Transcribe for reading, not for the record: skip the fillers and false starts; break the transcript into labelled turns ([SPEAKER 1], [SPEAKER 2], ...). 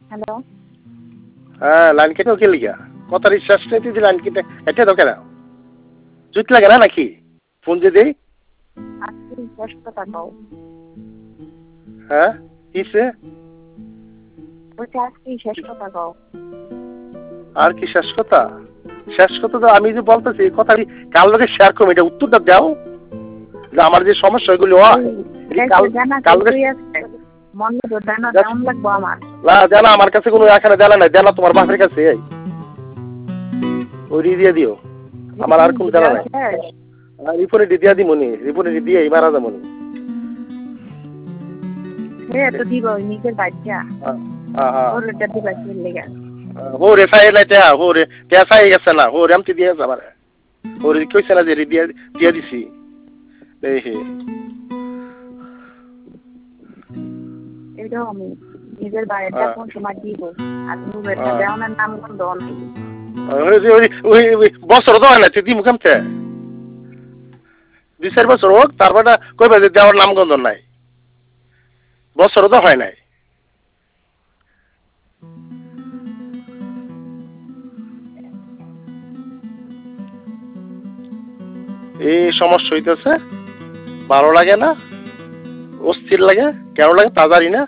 [SPEAKER 1] Hello.
[SPEAKER 2] হ্যাঁ, line কেটে ওকে লিগা কথা রিচার্জ নেই তুই লাইন কেটে এটা তো কেন জুত লাগে না নাকি ফোন যে দেই
[SPEAKER 1] আজকে শেষ কথা কও।
[SPEAKER 2] হ্যাঁ কিসে
[SPEAKER 1] বলছি আজকে শেষ কথা কও।
[SPEAKER 2] আর কি শেষ কথা তো আমি যে বলতেছি কথা কাল লোকে শেয়ার করবো এটা উত্তরটা দাও যে আমার যে সমস্যা এগুলো হয় কাল কাল
[SPEAKER 1] মনে তো জানা কেমন লাগবো আমার
[SPEAKER 2] না জানা আমার কাছে কোনো এখানে জানা নাই জানা তোমার বাপের কাছে ওই দিয়ে দিও আমার আর কোন জানা নাই রিপোর্টে দিয়া দি মনি রিপোর্টে দিয়ে মারা যাবো নি
[SPEAKER 1] তো দিব নিজের বাচ্চা ওরটা দিবা কি লেগা
[SPEAKER 2] হোরে সাই লাইতে হোরে পেছাই গেছে না হোরে আমি দিয়ে যাবার হোরে কইছে না যে দিয়া দিছি এই হে
[SPEAKER 1] এটা আমি নিজের বাড়িটা কোন সময় দিব আর নুরেটা দেওয়ার নাম কোন দন
[SPEAKER 2] ওই বছর তো হয় না তুই দিমু কেমতে 2-4 বছর হোক তারপরে কইবা যে দেওয়ার নাম গন্ধ নাই বছর তো হয় নাই এই সমস্যা হইতেছে ভালো লাগে না অস্থির লাগে কেন লাগে তা জানি না